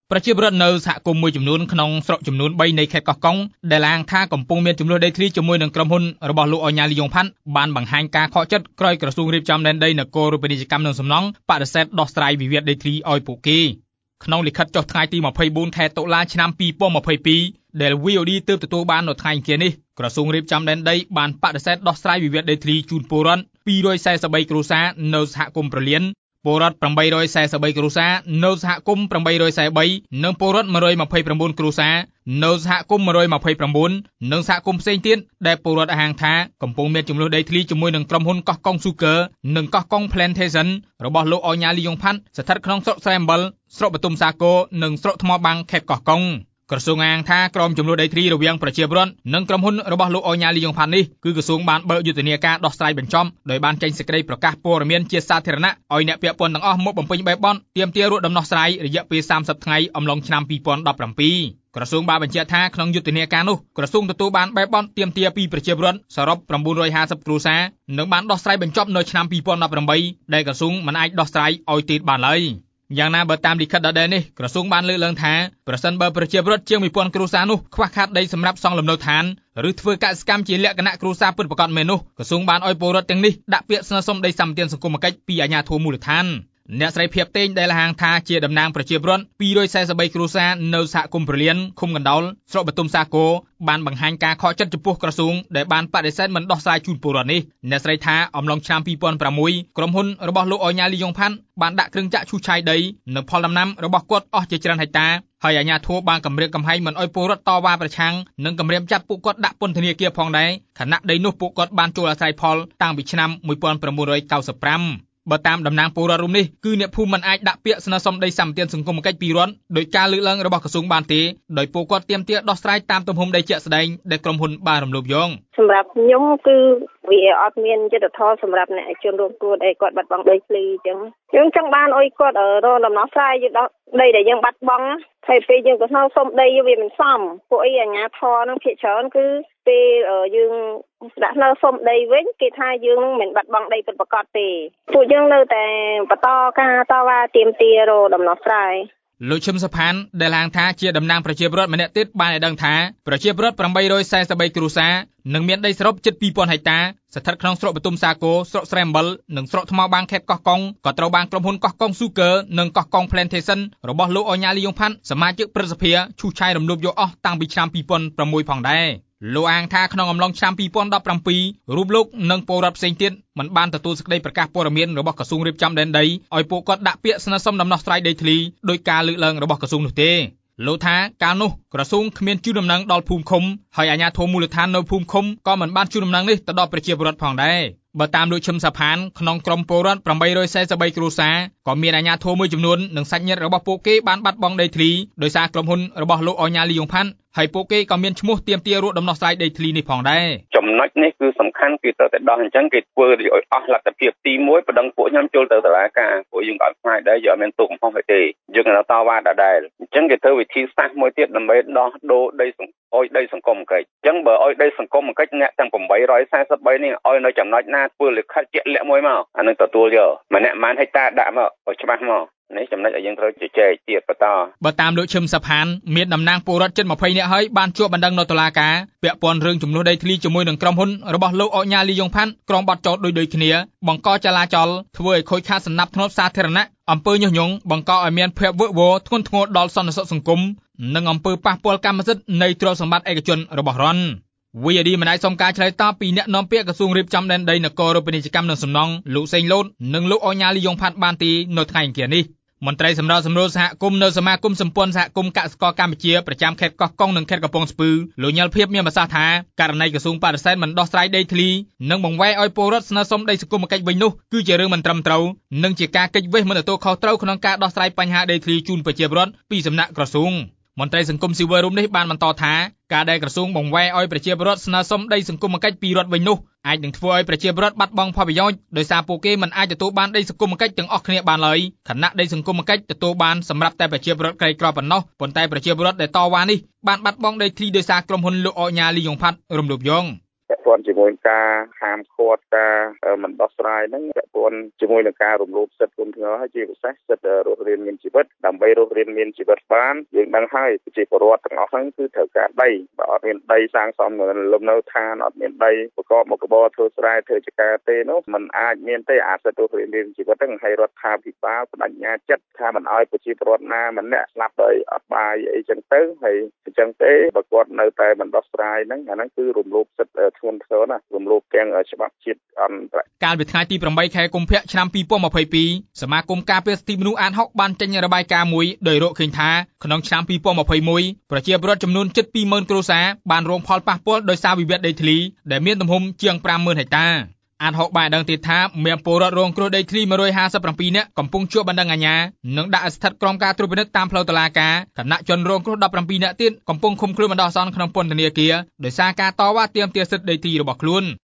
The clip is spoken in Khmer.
ប្រជាពលរដ្ឋនៅសហគមន៍មួយចំនួនក្នុងស្រុកចំនួន3នៃខេត្តកោះកុងដែលឡើងថាកំពុងមានចំនួនដីធ្លីជាមួយនឹងក្រុមហ៊ុនរបស់លោកអញ្ញាលីយ៉ុងផាន់បានបង្ហាញការខកចិត្តក្រោយក្រសួងរៀបចំដែនដីនគរពាណិជ្ជកម្មនិងសំណង់បដិសេធដោះស្រាយវិវាទដីធ្លីឲ្យពួកគេក្នុងលិខិតចុះថ្ងៃទី24ខែតុលាឆ្នាំ2022ដែល VOD ទើបទទួលបាននៅថ្ងៃអង្គារនេះក្រសួងរៀបចំដែនដីបានបដិសេធដោះស្រាយវិវាទដីធ្លីជូនពលរដ្ឋ243គ្រួសារនៅសហគមន៍ប្រលានពលរដ្ឋ843គ្រួសារនៅសហគមន៍843និងពលរដ្ឋ129គ្រួសារនៅសហគមន៍129និងសហគមន៍ផ្សេងទៀតដែលពលរដ្ឋហាងថាកំពុងមានចំនួនដីធ្លីជាមួយនឹងក្រុមហ៊ុនកោះកុងស៊ូគើនិងកោះកុង Plantation របស់លោកអញ្ញាលីយ៉ុងផាន់ស្ថិតក្នុងស្រុកស្រែអំបិលស្រុកបទុមសាគរនិងស្រុកថ្មបាំងខេត្តកោះកុងក្រសួងអាងថាក្រុមចំនួនដីធ្លីរវាងប្រជាពលរដ្ឋនិងក្រុមហ៊ុនរបស់លោកអញ្ញាលីយ៉ុងផាន់នេះគឺក្រសួងបានបើកយុទ្ធនាការដោះស្រាយបញ្ចប់ដោយបានចេញសេចក្តីប្រកាសព័ត៌មានជាសាធារណៈឲ្យអ្នកពាក់ព័ន្ធទាំងអស់មកបំពេញបែបបន់ទាមទាររកដំណោះស្រាយរយៈពេល30ថ្ងៃអំឡុងឆ្នាំ2017ក្រសួងបានបញ្ជាក់ថាក្នុងយុទ្ធនាការនោះក្រសួងទទួលបានបែបបន់ទាមទារពីប្រជាពលរដ្ឋសរុប950គ្រួសារនិងបានដោះស្រាយបញ្ចប់នៅឆ្នាំ2018ដែលក្រសួងមិនអាចដោះស្រាយឲ្យទៀតបានឡើយយ៉ាងណាបើតាមលិខិតដដែលនេះក្រសួងបានលើកឡើងថាប្រសិនបើប្រជាពលរដ្ឋជាង1000គ្រួសារនោះខ្វះខាតដីសម្រាប់សង់លំនៅឋានឬធ្វើកសិកម្មជាលក្ខណៈគ្រួសារពិតប្រាកដមែននោះក្រសួងបានឲ្យពលរដ្ឋទាំងនេះដាក់ពាក្យស្នើសុំដីសម្បត្តិសង្គមគិច្ចពីអាជ្ញាធរមូលដ្ឋានអ្នកស្រីភៀបតេងដែលហាងថាជាតំណាងប្រជាពលរដ្ឋ243គ្រួសារនៅសហគមន៍ប្រលានឃុំកណ្ដោលស្រុកបទុមសាគរបានបង្ហាញការខកចិត្តចំពោះក្រសួងដែលបានបដិសេធមិនដោះស្រាយជូនពលរដ្ឋនេះអ្នកស្រីថាអំឡុងឆ្នាំ2006ក្រុមហ៊ុនរបស់លោកអញ្ញាលីយ៉ុងផាន់បានដាក់គ្រឿងចាក់ឈូសឆាយដីនិងផលដំណាំរបស់គាត់អស់ជាច្រើនហិកតាហើយអាជ្ញាធរបានគម្រាមកំហែងមិនឲ្យពលរដ្ឋតវ៉ាប្រឆាំងនិងគម្រាមចាប់ពួកគាត់ដាក់ពន្ធនាគារផងដែរខណៈដីនោះពួកគាត់បានចូលអាស្រ័យផលតាំងពីឆ្នាំ1995បើតាមតំណាងពលរដ្ឋរូបនេះគឺអ្នកភូមិមិនអាចដាក់ពាក្យស្នើសុំដីសម្បត្តិសង្គមគិច្ចពីរដ្ឋដោយការលើកឡើងរបស់ក្រសួងបានទេដោយពួកគាត់ទាមទារដោះស្រាយតាមទំហំដីជាក់ស្ដែងដែលក្រុមហ៊ុនបានរំលោភយកសម្រាប់ខ្ញុំគឺវាអត់មានយុត្តិធម៌សម្រាប់អ្នកជនរងគ្រោះដែលគាត់បាត់បង់ដីធ្លីអញ្ចឹងយើងចង់បានឲ្យគាត់រកដំណោះស្រាយយកដីដែលយើងបាត់បង់ហើយពេលយើងក៏ស្នើសុំដីវាមិនសមពួកអីអាជ្ញាធរនឹងភាគច្រើនគឺពេលយើងដាក់ស្នើសុំដីវិញគេថាយើងមិនបាត់បង់ដីពិតប្រាកដទេពួកយើងនៅតែបន្តការតវ៉ាទាមទាររកដំណោះស្រាយលោកឈឹមសុផានដែលឡើងថាជាតំណាងប្រជាពលរដ្ឋម្នាក់ទៀតបានឲ្យដឹងថាប្រជាពលរដ្ឋ843គ្រួសារនឹងមានដីសរុបជិត2000ហិកតាស្ថិតក្នុងស្រុកបទុមសាគរស្រុកស្រែអំបិលនិងស្រុកថ្មបាំងខេត្តកោះកុងក៏ត្រូវបានក្រុមហ៊ុនកោះកុងស៊ូគើនិងកោះកុង Plantation របស់លោកអញ្ញាលីយ៉ុងផាន់សមាជិកព្រឹទ្ធសភាឈូសឆាយរំលោភយកអស់តាំងពីឆ្នាំ2006ផងដែរលោកអាងថាក្នុងអំឡុងឆ្នាំ2017រូបលោកនិងពលរដ្ឋផ្សេងទៀតមិនបានទទួលសេចក្តីប្រកាសព័ត៌មានរបស់ក្រសួងរៀបចំដែនដីឲ្យពួកគាត់ដាក់ពាក្យស្នើសុំដំណោះស្រាយដីធ្លីដោយការលើកឡើងរបស់ក្រសួងនោះទេលោកថាកាលនោះក្រសួងគ្មានជូនដំណឹងដល់ភូមិឃុំហើយអាជ្ញាធរមូលដ្ឋាននៅភូមិឃុំក៏មិនបានជូនដំណឹងនេះទៅដល់ប្រជាពលរដ្ឋផងដែរបើតាមលោកឈឹមសាផានក្នុងក្រុមពលរដ្ឋ843គ្រួសារក៏មានអាជ្ញាធរមួយចំនួននិងសាច់ញាតិរបស់ពួកគេបានបាត់បង់ដីធ្លីដោយសារក្រុមហ៊ុនរបស់លោកអញ្ញាលីយ៉ុងផាន់ហើយពួកគេក៏មានឈ្មោះទាមទាររកដំណោះស្រាយដីធ្លីនេះផងដែរចំណុចនេះគឺសំខាន់គឺទៅតែដោះអញ្ចឹងគេធ្វើឲ្យអស់លទ្ធភាពទី1បណ្ដឹងពួកខ្ញុំចូលទៅតុលាការពួកយើងក៏អត់ខ្លាចដែរយើងអត់មានទុកកំហុសទេយើងនៅតវ៉ាដដែលអញ្ចឹងគេធ្វើវិធីសាស្ត្រមួយទៀតដើម្បីដោះដូរដីឲ្យដីសង្គមកិច្ចអញ្ចឹងបើឲ្យដីសង្គមកិច្ចអ្នកទាំង843នេះឲ្យនៅចំណុចណាធ្វើលិខិតជាក់លាក់មួយមកអានឹងទទួលយកម្នាក់ម៉ានហិកតាដាក់មកឲ្យច្បាស់មកនេះចំណុចឲ្យយើងត្រូវជជែកទៀតបន្តបើតាមលោកឈឹមសាផានមានតំណាងពលរដ្ឋជិត20នាក់ហើយបានជាប់បណ្ដឹងនៅតុលាការពាក់ព័ន្ធរឿងចំនួនដីធ្លីជាមួយនឹងក្រុមហ៊ុនរបស់លោកអញ្ញាលីយ៉ុងផាន់ក្រុមបាត់ចោលដូចគ្នាបង្កចលាចលធ្វើឲ្យខូចខាតសណ្ដាប់ធ្នាប់សាធារណៈអំពើញុះញង់បង្កឲ្យមានភាពវឹកវរធ្ងន់ធ្ងរដល់សន្តិសុខសង្គមនិងអំពើប៉ះពាល់កម្មសិទ្ធិនៃទ្រព្យសម្បត្តិឯកជនរបស់រដ្ឋVOD មិនអាចសុំការឆ្លើយតបពីអ្នកនាំពាក្យក្រសួងរៀបចំដែនដីនគរពាណិជ្ជកម្មនិងសំណង់លោកសេងលូតនិងលោកអញ្ញាលីយ៉ុងផាន់បានទីនៅថ្ងៃអង្គារនេះមន្ត្រីសម្របសម្រួលសហគមន៍នៅសមាគមសម្ព័ន្ធសហគមន៍កសិករកម្ពុជាប្រចាំខេត្តកោះកុងនិងខេត្តកំពង់ស្ពឺលោកញ៉ាល់ភៀបមានប្រសាសន៍ថាករណីក្រសួងបដិសេធមិនដោះស្រាយដីធ្លីនិងបង្វែរឲ្យពលរដ្ឋស្នើសុំដីសង្គមគិច្ចវិញនោះគឺជារឿងមិនត្រឹមត្រូវនិងជាការគេចវេះមិនទទួលខុសត្រូវក្នុងការដោះស្រាយបញ្ហាដីធ្លីជូនប្រជាពលរដ្ឋពីសំណាក់ក្រសួងមន្ត្រីសង្គមស៊ីវិលរូបនេះបានបន្តថាការដែលក្រសួងបង្វែរឲ្យប្រជាពលរដ្ឋស្នើសុំដីសង្គមគិច្ចពីរដ្ឋវិញនោះអាចនឹងធ្វើឲ្យប្រជាពលរដ្ឋបាត់បង់ផលប្រយោជន៍ដោយសារពួកគេមិនអាចទទួលបានដីសង្គមគិច្ចទាំងអស់គ្នាបានឡើយខណៈដីសង្គមគិច្ចទទួលបានសម្រាប់តែប្រជាពលរដ្ឋក្រីក្រប៉ុណ្ណោះប៉ុន្តែប្រជាពលរដ្ឋដែលតវ៉ានេះបានបាត់បង់ដីធ្លីដោយសារក្រុមហ៊ុនលោកអញ្ញាលីយ៉ុងផាន់រំលោភយកព័ន្ធជាមួយការហាមឃាត់ការមិនដោះស្រាយហ្នឹងពាក់ព័ន្ធជាមួយនឹងការរំលោភសិទ្ធិជនធ្ងរហើយជាពិសេសសិទ្ធិរស់រានមានជីវិតដើម្បីរស់រានមានជីវិតបានយើងដឹងហើយប្រជាពលរដ្ឋទាំងអស់ហ្នឹងគឺត្រូវការដីបើអត់មានដីសាងសង់លំនៅឋានអត់មានដីប្រកបមុខរបរធ្វើស្រែធ្វើចការទេនោះมันអាចមានទេអាសិទ្ធិរស់រានមានជីវិតហ្នឹងហើយរដ្ឋាភិបាលបដិញ្ញាចិត្តថាមិនអោយប្រជាពលរដ្ឋណាម្នាក់ស្លាប់ដោយអត់បាយអីចឹងទៅហើយអញ្ចឹងទេបើគាត់នៅតែមិនដោះស្រាយហ្នឹងអាហ្នឹងគឺរំលោភសិទ្ធិធ្ងន់ធ្ងរណាស់រំលោភទាំងច្បាប់ជាតិអន្តរជាតិកាលពីថ្ងៃទី8 ខែកុម្ភៈឆ្នាំ2022សមាគមការពារសិទ្ធិមនុស្សអាត6បានចេញរបាយការណ៍មួយដោយរកឃើញថាក្នុងឆ្នាំ2021ប្រជាពលរដ្ឋចំនួនជិត 20,000 គ្រួសារបានរងផលប៉ះពាល់ដោយសារវិវាទដីធ្លីដែលមានទំហំជាង 50,000 ហិកតាអាត6បានដឹងទៀតថាមានពលរដ្ឋរងគ្រោះដីធ្លី157នាក់កំពុងជាប់បណ្ដឹងអាជ្ញានិងដាក់ស្ថិតក្រោមការត្រួតពិនិត្យតាមផ្លូវតុលាការខណៈជនរងគ្រោះ17នាក់ទៀតកំពុងឃុំខ្លួនបណ្ដោះអាសន្នក្នុងពន្ធនាគារដោយសារការតវ៉ាទាមទារសិទ្ធិដីធ្លីរបស់ខ្លួន